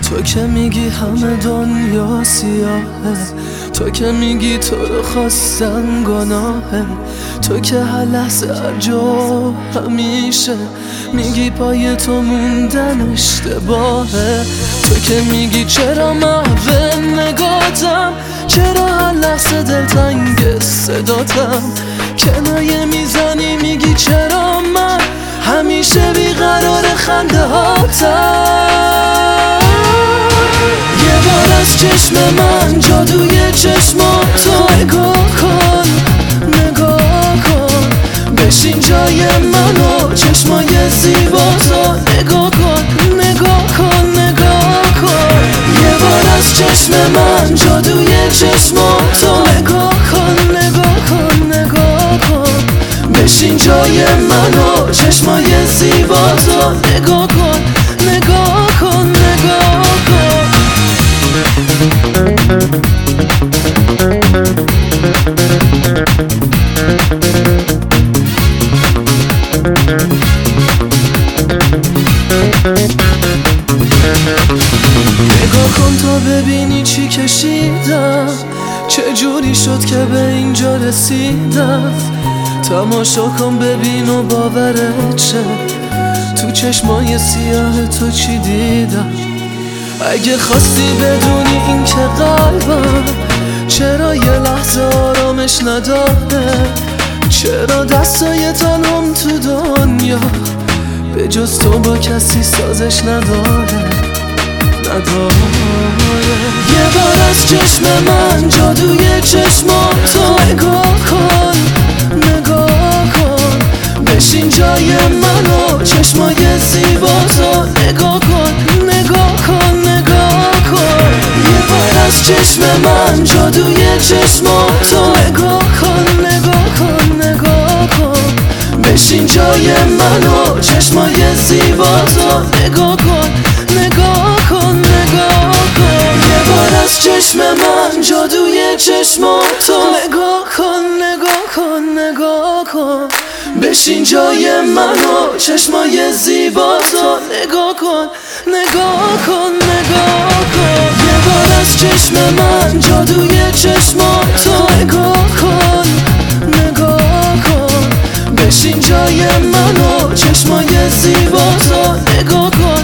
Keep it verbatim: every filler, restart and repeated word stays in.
تو که میگی همه دنیا سیاهه، تو که میگی تو رو خواستن گناهه، تو که هر لحظه هر جا همیشه میگی پای تو موندن اشتباهه. تو که میگی چرا محو نگاتم، چرا هر لحظه دلتنگ صداتم، کنایه میزنی میگی چرا من همیشه بیقرار خنده هاتم. یه بار از چشم من جادوی چشماتو نگاه کن، نگاه کن، بشین جای منو چشمای زیباتو نگاه کن، نگاه کن، نگاه کن. یه بار از چشم من جادوی چشماتو نگاه کن، نگاه کن، نگاه کن، بشین جای منو چشمای زیباتو نگاه کن، نگاه کن، نگاه کن. نگاه کن تا ببینی چی کشیدم، چه جوری شد که به اینجا رسیدم. تماشا کن ببین و باورت شه، تو چشمای سیاه تو چی دیدم. اگه خواستی بدونی این که قلبم چرا یه لحظه آرامش نداره، چرا دستای تنم تو دنیا به جز تو با کسی سازش نداره، نداره. یه بار از چشم من جادوی چشماتو نگاه کن، نگاه کن، بشین جای منو چشمای زیباتو نگاه کن، نگاه کن، نگاه کن. یه بار از چشم من جادوی چشماتو نگاه کن، نگاه کن، نگاه کن، بشین جای منو چشمای زیباتو نگاه کن، نگاه کن، نگاه کن. یه بار از چشم من جادوی چشماتو نگاه کن، نگاه کن، نگاه کن، بشین جای منو چشمای زیباتو نگاه کن، نگاه کن، نگاه کن. یه بار از چشم من جادوی چشماتو نگاه کن، نگاه کن، بشین جای منو چشمای زیباتو نگاه کن.